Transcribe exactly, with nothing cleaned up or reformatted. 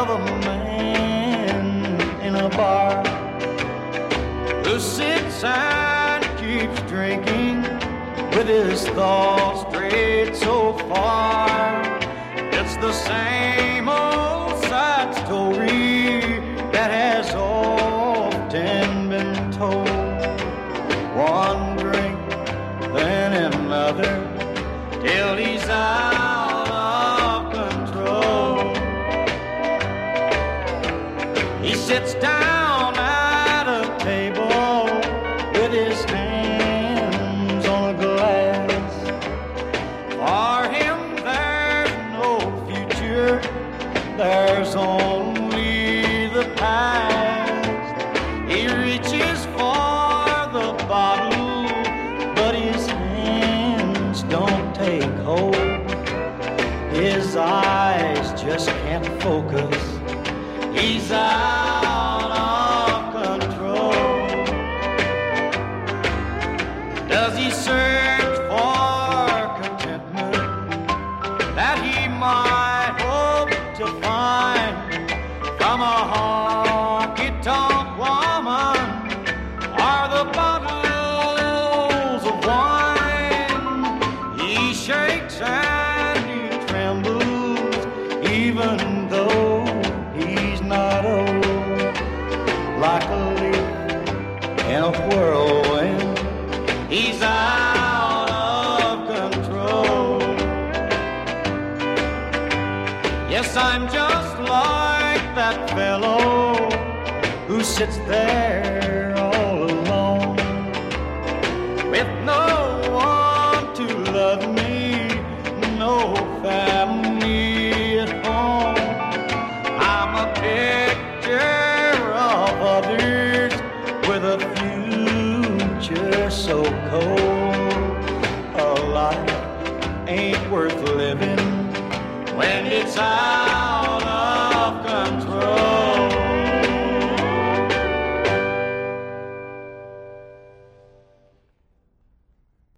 of a man in a bar who sits and keeps drinking with his thoughts straight so far. It's the same old sad story that has often been told. One drink, then another, till he's out of control. He sits down at a table with his hands on a glass. For him there's no future, there's only the past. He reaches for the bottle, but his hands don't take hold. His eyes just can't focus. He's out of control. Does he search for contentment that he might hope to find from a honky-tonk woman or the bottles of wine? He shakes and he trembles even though he's not old. Like a leaf in a whirlwind, he's out of control. Yes, I'm just like that fellow who sits there all alone, with no one to love me, no family at home. I'm a picture of others with a future so cold. A life ain't worth living when it's out of control.